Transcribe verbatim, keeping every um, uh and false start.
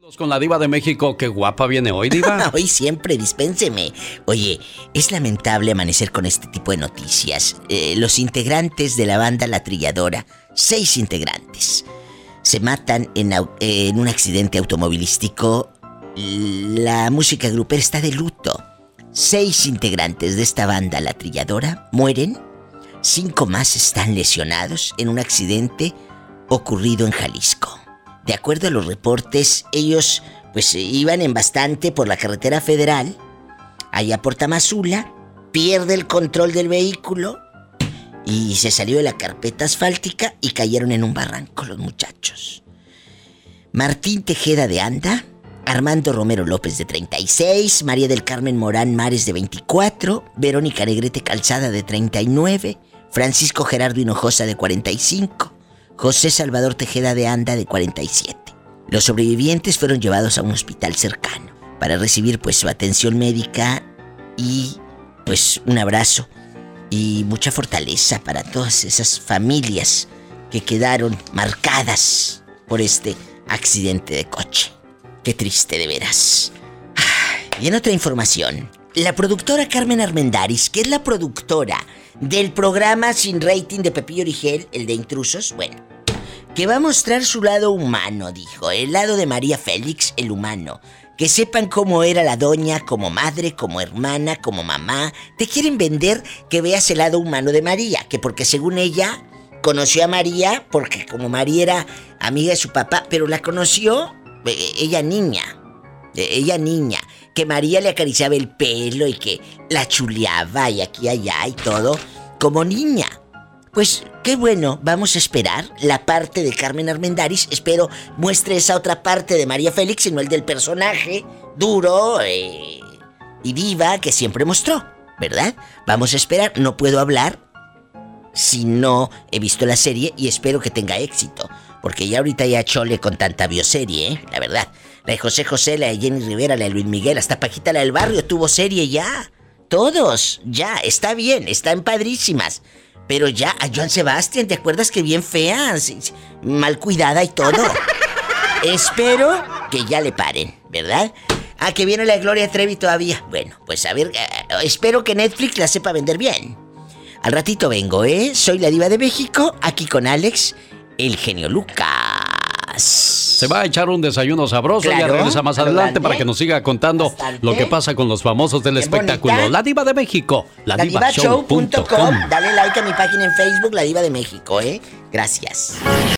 Con la Diva de México, qué guapa viene hoy, Diva. Hoy siempre, dispénseme. Oye, es lamentable amanecer con este tipo de noticias. Eh, los integrantes de la banda La Trilladora, seis integrantes, se matan en, en un accidente automovilístico. La música grupera está de luto. Seis integrantes de esta banda La Trilladora mueren. Cinco más están lesionados en un accidente ocurrido en Jalisco. De acuerdo a los reportes, ellos pues iban en bastante por la carretera federal, allá por Tamazula, pierde el control del vehículo y se salió de la carpeta asfáltica y cayeron en un barranco los muchachos. Martín Tejeda de Anda, Armando Romero López de treinta y seis, María del Carmen Morán Mares de veinticuatro, Verónica Negrete Calzada de treinta y nueve, Francisco Gerardo Hinojosa de cuarenta y cinco, José Salvador Tejeda de Anda de cuarenta y siete. Los sobrevivientes fueron llevados a un hospital cercano para recibir pues su atención médica y pues un abrazo y mucha fortaleza para todas esas familias que quedaron marcadas por este accidente de coche. Qué triste de veras. Y en otra información, la productora Carmen Armendáriz, que es la productora del programa sin rating de Pepillo Origel, el de Intrusos, bueno, que va a mostrar su lado humano, dijo, el lado de María Félix, el humano. Que sepan cómo era la doña, como madre, como hermana, como mamá. Te quieren vender que veas el lado humano de María, que porque según ella conoció a María, porque como María era amiga de su papá, pero la conoció eh, ella niña, eh, ella niña, que María le acariciaba el pelo y que la chuleaba y aquí y allá y todo, como niña. Pues qué bueno, vamos a esperar la parte de Carmen Armendáriz. Espero muestre esa otra parte de María Félix y no el del personaje duro eh, y diva que siempre mostró, ¿verdad? Vamos a esperar, no puedo hablar si no he visto la serie y espero que tenga éxito, porque ya ahorita ya chole con tanta bioserie, ¿eh? La verdad. La de José José, la de Jenny Rivera, la de Luis Miguel, hasta Paquita la del Barrio tuvo serie ya. Todos, ya, está bien, están padrísimas. Pero ya, a Joan Sebastián, ¿te acuerdas que bien fea? Mal cuidada y todo. Espero que ya le paren, ¿verdad? Ah, que viene la de Gloria Trevi todavía. Bueno, pues a ver, eh, espero que Netflix la sepa vender bien. Al ratito vengo, ¿eh? Soy la Diva de México, aquí con Alex, el genio Lucas. Se va a echar un desayuno sabroso. Claro, y ya regresa más adelante para que nos siga contando bastante. Lo que pasa con los famosos del Qué espectáculo. bonita. La Diva de México, la La diva diva show show punto punto com. com. Dale like a mi página en Facebook, La Diva de México, ¿eh? Gracias.